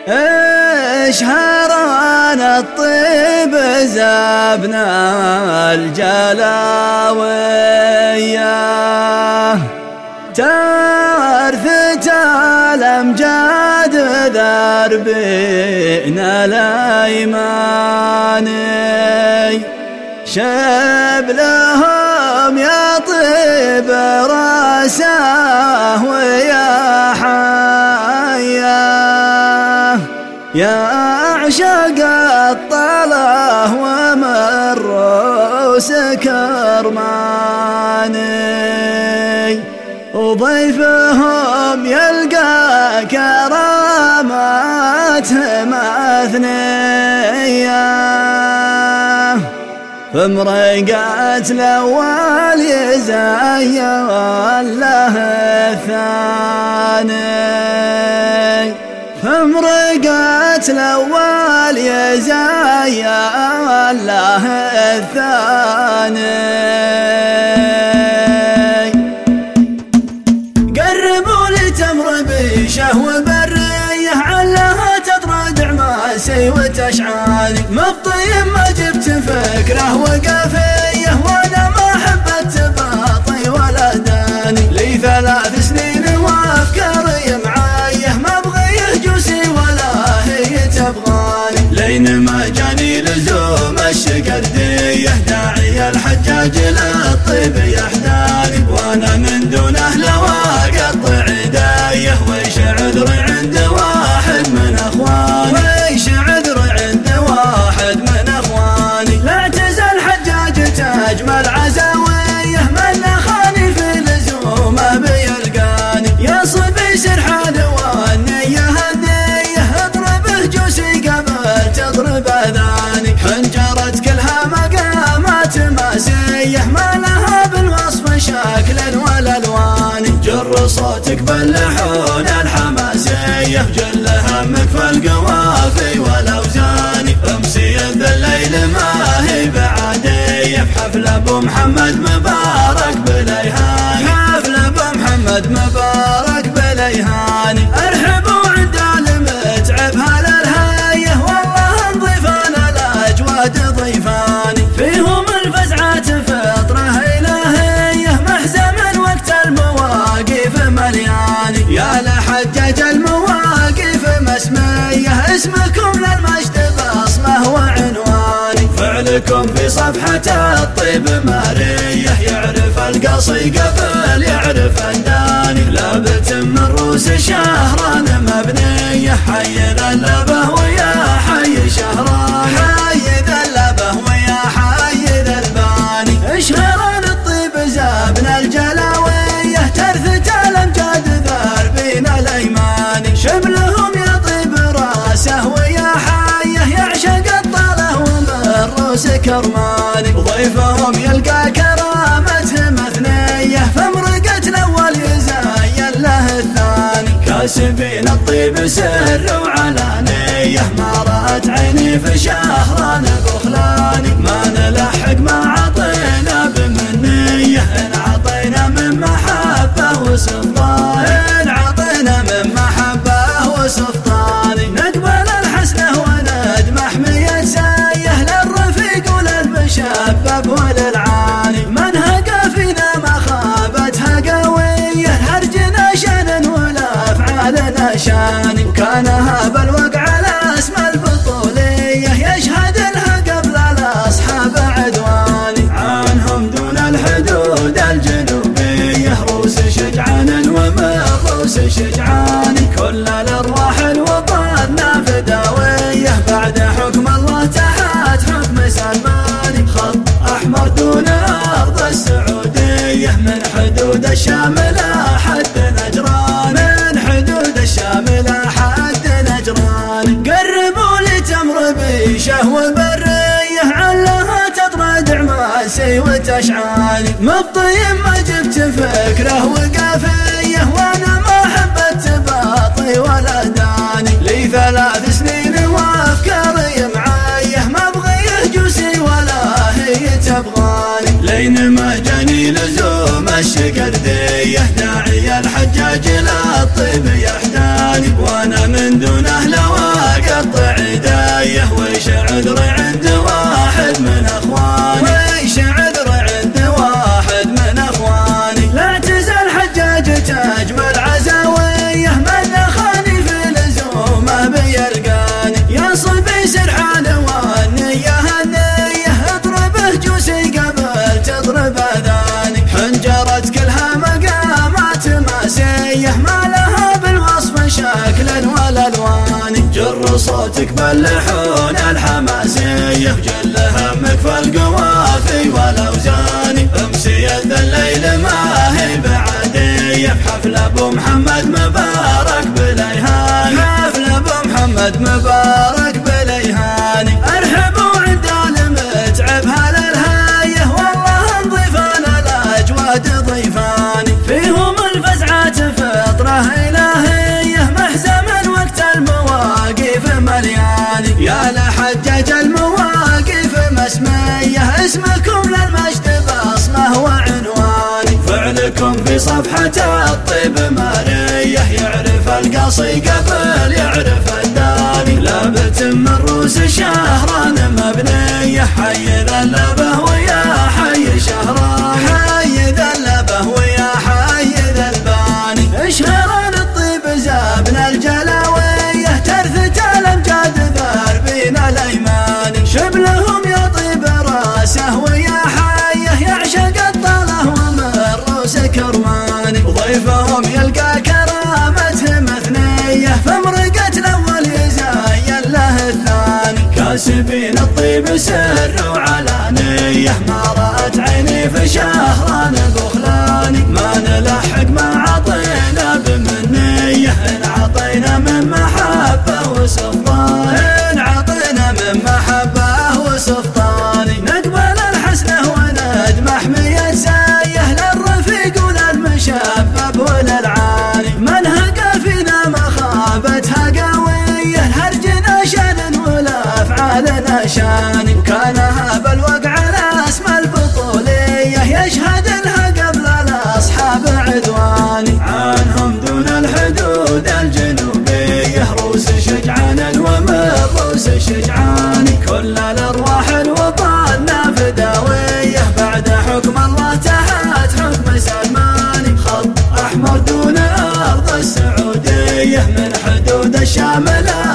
اشهران الطيب زابنا الجلاوية، تارثة الأمجاد ذربنا الأيماني، شبلهم يطيب راسه ويا حياه، يا أعشق الطله ومن روس كرماني، وضيفهم يلقى كراماته مثنية، فمرقات الأول يزين له الثاني، فمرقات الأول يزين له الثاني. قربوا لي تمر بيشه وبريه، علها تطرد عماسي وتشعاني، مبطي ما جبت فكره وقافيه، وانا ما حبت باطي ولا داني، لي 3 سنين وافكاري معايه، ما ابغيه جوسي ولا هي تبغاني، لين ما جاني لزوم الشقرديه، داعي الحجاج للطيب يحداني، وانا من دونه لو اقطع يديه، ويش عذري عند واحد من اخواني، ويش عذري عند واحد من اخواني، لا تزال حجاج تجمل عزاويه، من خاني في لزومه بيلقاني، يا صبي سرحان والنيه النيه، اضربه جوسي قبل تضرب اذاني، حنجرت كلها مقامات ماسيه، ما لها بالوصف شكل ولا الوان، جر صوتك باللحون الحماسيه، جل همك في القوافي والاوزان، امسي الليل ما هي بعاديه، في حفل ابو محمد مبارك بليهاني، حفل ابو محمد مبارك بليهاني، ارحبوا عند المتعب هالالهايه، والله ضيفانا الاجواد ضيفاني، فيهم الفزعات فطره الهيه، محزما وقت المواقف ملياني، يا لحجاج المواقف مسميه، اسمكم للمجد بصمه وعنواني، فعلكم في صفحة الطيب ماريه، يعرف القصي قبل يعرف انداني، لابت من روس شهران مبنيه، حي ذلبه ويا حي شهران، حي ذلبه ويا حي ذلباني، اشهران الطيب زابنا الجلاويه، ترثة الامجاد ذربنا الايماني، شبلهم يطيب راسه ويا حيه، يعشق الطله ومن روس كرماني، ضيفهم يلقى كرامته مثنيه، فمرقت الاول يزين له الثاني، كاسبين الطيب سر وعلانيه، ما رأت عيني في شهران بخلاني، ما نلحق ما عطينا بمنيه، ان عطينا من محبه وسلطان، ان عطينا من محبه وسلطان، نقبل الحسنه وندمح مية سايه، للرفيق وللمشبب وللعاني، من هقى فينا ما خابتها قويه، هرجنا شانا ولا افعالنا شاني، وكان هذا الوقع الاسم البطوليه، يشهد لها قبل الاصحاب عدواني، عنهم دون الحدود الجنوبيه، روس شجعان ومن روس شجعان، كل الارواح الوطننا فداويه، بعد حكم الله تحت حكم سلماني، خط احمر دون ارض السعوديه، من حدود الشام الى حد نجران، من حدود الشام الى حد نجران، قربوا لي تمر بيشه وبريه، علها تطرد عماسي وتشعاني، مبطي ما جبت فكره وقافيه، وانا ما حبت باطي ولا داني، لي 3 سنين وافكاري معايه، ما ابغيه جوسي ولا هي تبغاني، لين ما جاني لزوم الشقرديه، داعي الحجاج للطيب يحداني، وانا من دونه لو عذر عند واحد من اخواني، ويش عذر عند واحد من اخواني. لا تزال حجاجة اجمل عزاويه، من خاني في لزومه بيلقاني. يا صبي سرحان والنية النية، اضربه جوسي قبل تضرب اذاني. حنجرت كلها مقامات ماسيه، ما لها بالوصف شكلا ولا الوان. جر صوتك باللحون الحماسيه، جل همك في القوافي والاوزان. امسية الليل ما هي بعديه، في حفل ابو محمد مبارك بليهاني. حفل ابو محمد مبارك بليهاني. ارحبوا عند المتعب هالالهايه، والله ضيفان الاجواد ضيفاني. فيهم الفزعات فطره الهيه، محزما وقت المواقف ملياني. يا لحجاج المواقف مسميه، اسمكم للمجد بصمه وعنواني. فعلكم في صفحة الطيب ماريه، يعرف القصي قبل يعرف الداني. لابت من روس شهران مبنيه، حي ذلبه ويا حي شهران. حي ذلبه ويا حي ذلباني. اشهران الطيب زابنا الجلاويه، ترثة الامجاد ذاربين الايمان. شبلهم يطيب راسه ويا حيه، يعشق الطله ومن روس كرماني. ضيفهم يلقى كرامته مثنيه، فمرقت الاول يزين له الثاني. كاسبين الطيب سر وعلانيه، ما رأت عيني في شهران بخلاني. ما نلحق ما عطينا بمنيه، ان عطينا من محبه وسلطان. ان عطينا من محبه وسلطاني. نقبل الحسنه وندمح مية سايه، للرفيق وللمشبب وللعاني. من هقى فينا مخابتها قويه، الهرجنا شان والافعالنا شاني. وكان هذا الوقع الاسم البطوليه، يشهد لها قبل الاصحاب عدواني. عنهم دون الحدود الجنوبيه، روس شجعان ومن روس شجعاني. كل الارواح الوطن فداويه، بعد حكم الله تحت حكم سلماني. خط احمر دون ارض السعوديه، من حدود الشام